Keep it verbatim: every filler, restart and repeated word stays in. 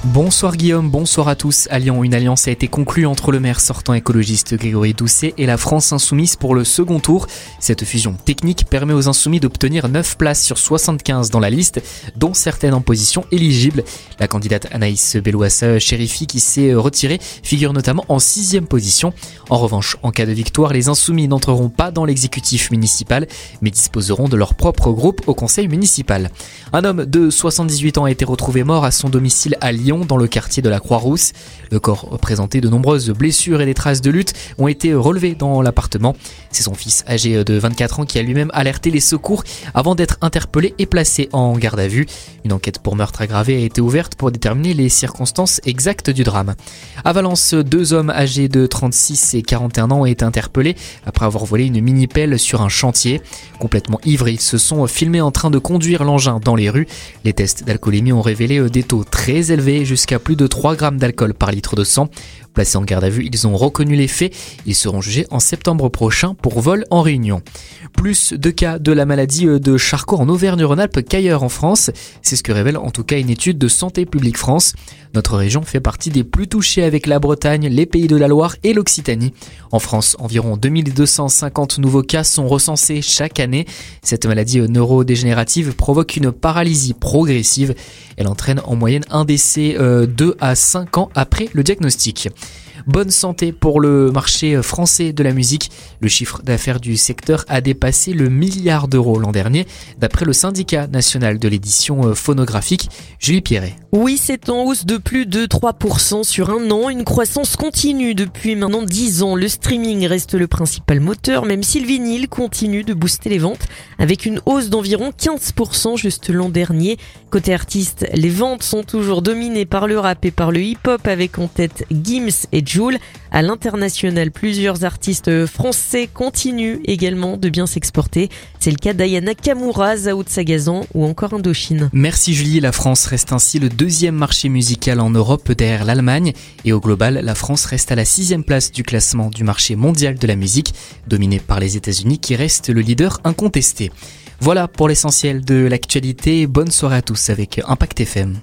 Bonsoir Guillaume, bonsoir à tous. À Lyon, une alliance a été conclue entre le maire sortant écologiste Grégory Doucet et la France Insoumise pour le second tour. Cette fusion technique permet aux Insoumis d'obtenir neuf places sur soixante-quinze dans la liste, dont certaines en position éligible. La candidate Anaïs Bellouassa-Chérifi, qui s'est retirée, figure notamment en sixième position. En revanche, en cas de victoire, les Insoumis n'entreront pas dans l'exécutif municipal, mais disposeront de leur propre groupe au conseil municipal. Un homme de soixante-dix-huit ans a été retrouvé mort à son domicile à Lyon, dans le quartier de la Croix-Rousse. Le corps présentait de nombreuses blessures et des traces de lutte ont été relevées dans l'appartement. C'est son fils âgé de vingt-quatre ans qui a lui-même alerté les secours avant d'être interpellé et placé en garde à vue. Une enquête pour meurtre aggravé a été ouverte pour déterminer les circonstances exactes du drame. À Valence, deux hommes âgés de trente-six et quarante et un ans ont été interpellés après avoir volé une mini-pelle sur un chantier. Complètement ivres, ils se sont filmés en train de conduire l'engin dans les rues. Les tests d'alcoolémie ont révélé des taux très élevés, jusqu'à plus de trois grammes d'alcool par litre de sang. Placés en garde à vue, ils ont reconnu les faits. Ils seront jugés en septembre prochain pour vol en réunion. Plus de cas de la maladie de Charcot en Auvergne-Rhône-Alpes qu'ailleurs en France. C'est ce que révèle en tout cas une étude de Santé publique France. Notre région fait partie des plus touchées avec la Bretagne, les Pays de la Loire et l'Occitanie. En France, environ deux mille deux cent cinquante nouveaux cas sont recensés chaque année. Cette maladie neurodégénérative provoque une paralysie progressive. Elle entraîne en moyenne un décès euh, deux à cinq ans après le diagnostic. Bonne santé pour le marché français de la musique. Le chiffre d'affaires du secteur a dépassé le milliard d'euros l'an dernier, d'après le syndicat national de l'édition phonographique, Julie Pierret. Oui, c'est en hausse de plus de trois pour cent sur un an, une croissance continue depuis maintenant dix ans. Le streaming reste le principal moteur, même si le vinyle continue de booster les ventes, avec une hausse d'environ quinze pour cent juste l'an dernier. Côté artistes, les ventes sont toujours dominées par le rap et par le hip-hop, avec en tête Gims et Jul. À l'international, plusieurs artistes français continuent également de bien s'exporter. C'est le cas d'Ayana Nakamura, Zao de Sagazan ou encore Indochine. Merci Julie, la France reste ainsi le deuxième marché musical en Europe derrière l'Allemagne. Et au global, la France reste à la sixième place du classement du marché mondial de la musique, dominé par les États-Unis qui restent le leader incontesté. Voilà pour l'essentiel de l'actualité. Bonne soirée à tous avec Impact F M.